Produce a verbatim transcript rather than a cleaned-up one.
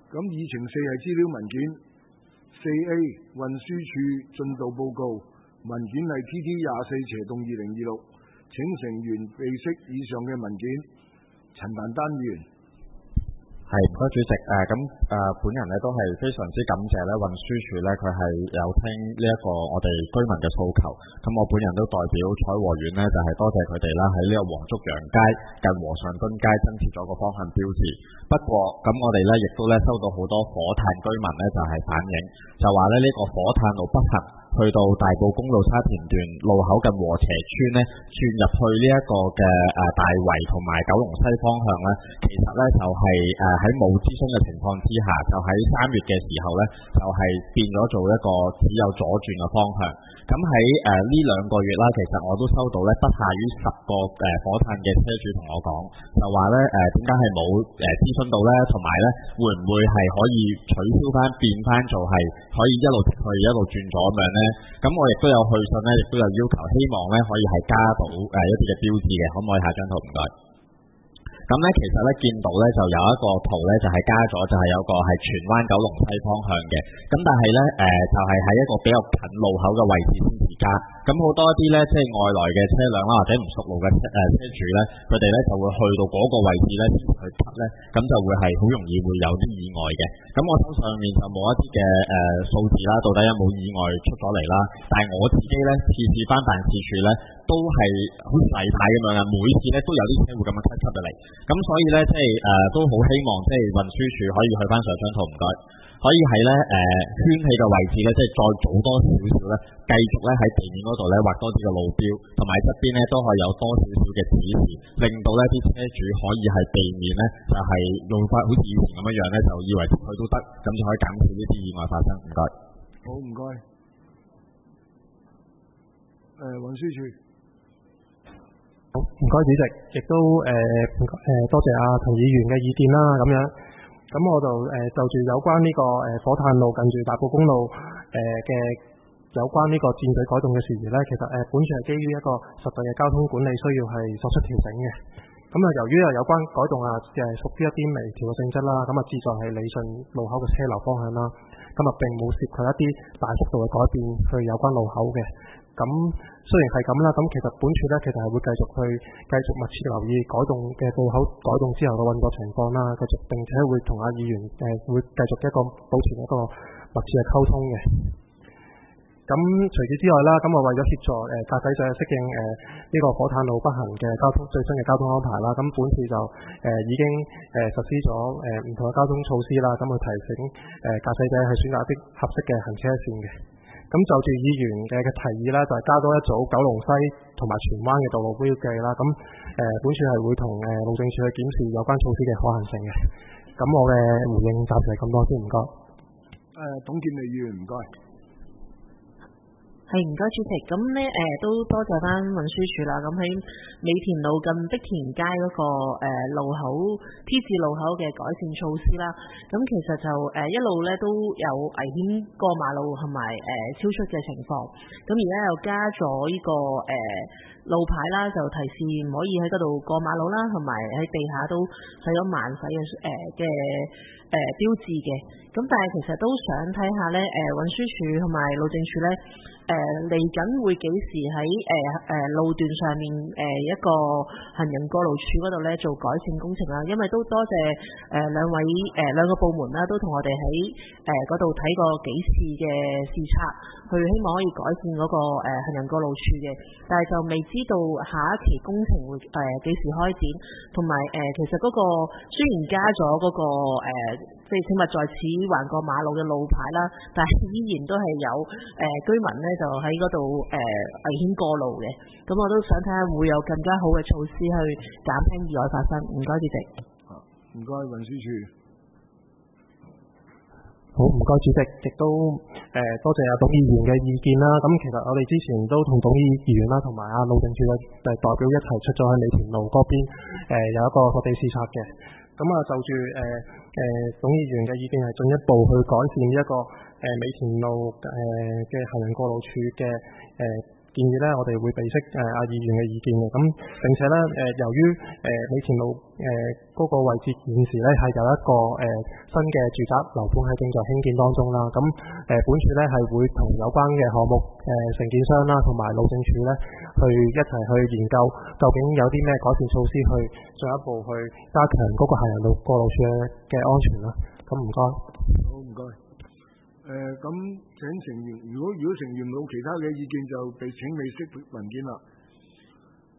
咁議程四係資料文件，四 A 運輸署進度報告，文件係 T T 廿四斜洞二零二六，請成員備悉以上嘅文件。陳凡丹議員。 係，唔該主席。誒咁誒，本人咧都係非常之感謝咧運輸署咧，佢係有聽呢一個我哋居民嘅訴求。咁我本人都代表彩和苑咧，就係、是、多謝佢哋啦，喺呢個黃竹洋街近和尚敦街增設咗個方向標誌。不過咁我哋咧亦都咧收到好多火炭居民咧就係、是、反映，就話咧呢、這個火炭路北行去到大埔公路沙田段路口近禾輋村咧，轉入去呢一個嘅誒大圍同埋九龍西方向咧，其實咧就係誒喺冇諮詢嘅情況之下，就喺三月嘅時候咧，就係、是、變咗做一個只有左轉嘅方向。咁喺誒呢兩個月啦，其實我都收到咧不下於十個誒火炭嘅車主同我講，就話咧誒點解係冇誒諮詢到咧，同埋咧會唔會係可以取消翻變翻做係可以一路直去一路轉左咁樣咧？咁我亦都有去信咧，亦都有要求，希望咧可以係加到誒一啲嘅標誌嘅，可唔可以下張圖唔該？咁咧其實咧見到咧就有一個圖咧就係加咗，就係有個係荃灣九龍西方向嘅。咁但係咧誒就係喺一個比較近路口嘅位置先至加。咁好多啲咧即係外來嘅車輛啦，或者唔熟路嘅車誒車主咧，佢哋咧就會去到嗰個位置咧先去執咧，咁就會係好容易會有啲意外嘅。咁我手上面就冇一啲嘅誒數字啦，到底有冇意外出咗嚟啦？但係我自己咧次次翻辦事處咧都係好似例牌咁樣啊，每次咧都有啲車會咁樣吸吸入嚟。咁所以咧，即係誒、呃、都好希望即係運輸署可以去翻上張圖，唔該，可以喺咧誒圈起嘅位置咧，即係再早多少少咧，繼續咧喺地面嗰度咧畫多啲嘅路標，同埋側邊咧都可以有多少少嘅指示，令到咧啲車主可以係避免咧就係、是、用翻好似以前咁樣樣咧，就以為佢都得，咁就可以減少呢啲意外發生。唔該。 好，唔該。誒、呃，運輸署。 唔該主席，亦都誒誒、呃、多謝阿陳議員嘅意見啦，咁樣，咁我就誒、呃、就住有關呢、這個誒、呃、火炭路近住大埔公路誒嘅、呃、有關呢個箭嘴改動嘅事宜咧，其實誒、呃、本署係基於一個實際嘅交通管理需要係作出調整嘅。咁啊，由於啊有關改動啊誒屬於一啲微調嘅性質啦，咁啊志在係理順路口嘅車流方向啦，咁啊並冇涉及一啲大幅度嘅改變去有關路口嘅。咁雖然係咁啦，咁其實本署咧其實係會繼續去繼續密切留意改動嘅路口改動之後嘅運作情況啦，繼續並且會同阿議員誒、呃、會繼續一個保持一個密切嘅溝通嘅。咁除此之外啦，咁我為咗協助誒駕駛者適應誒呢、呃這個火炭路北行嘅交通最新嘅交通安排啦，咁本署就誒、呃、已經誒、呃、實施咗誒唔同嘅交通措施啦，咁去提醒誒駕駛者係選擇一啲合適嘅行車線嘅。咁就住議員嘅嘅提議啦，就係、是、加多一組九龍西同埋荃灣嘅道路標記啦。咁誒、呃，本署係會同誒路政署去檢視有關措施嘅可行性嘅。咁我嘅回應暫時係咁多先，唔該。 誒，董建妮議員唔該。 係唔該主席，咁咧誒都多謝翻運輸署啦。咁喺美田路近碧田街嗰、那個誒、呃、路口 T 字路口嘅改善措施啦。咁其實就誒、呃、一路咧都有危險過馬路同埋誒超出嘅情況。咁而家又加咗呢、這個誒、呃、路牌啦，就提示唔可以喺嗰度過馬路啦，同埋喺地下都使咗慢駛嘅誒嘅誒標誌嘅。咁但係其實都想睇下咧誒運輸署同埋路政署咧。誒嚟緊會幾時喺誒誒路段上面誒、呃、一個行人過路處嗰度咧做改善工程啦，因為都多謝誒、呃、兩位誒、呃、兩個部門啦，都同我哋喺誒嗰度睇過幾次嘅視察，去希望可以改善嗰、那個誒、呃、行人過路處嘅，但係就未知道下一期工程會誒幾、呃、時開展，同埋誒其實嗰、那個雖然加咗嗰、那個誒、呃、即係請勿在此橫過馬路嘅路牌啦，但係依然都係有誒、呃、居民咧。就喺嗰度誒危險過路嘅，咁我都想睇下會有更加好嘅措施去減輕意外發生。唔該，主席。 唔該，運輸署。 好，唔該，主席，亦都誒、呃、多謝阿董議員嘅意見啦。咁其實我哋之前都同董議員啦，同埋阿路政署嘅代表一齊出咗去美田路嗰邊誒、呃、有一個實地視察嘅。咁啊就住誒誒董議員嘅意見係進一步去改善一個誒、呃、美田路誒嘅、呃、行人過路處嘅誒建議咧，我哋會備悉誒阿議員嘅意見嘅。咁並且咧誒、呃，由於誒美田路誒嗰、呃那個位置現時咧係有一個誒、呃、新嘅住宅樓盤喺正在興建當中啦。咁誒、呃、本署咧係會同有關嘅項目誒、呃、承建商啦，同埋路政署咧去一齊去研究，究竟有啲咩改善措施去進一步去加強嗰個行人路過路處嘅安全啦。咁唔該。 好，唔該。誒、呃，咁請成員，如果如果成員冇其他嘅意見，就被請你釋文件啦。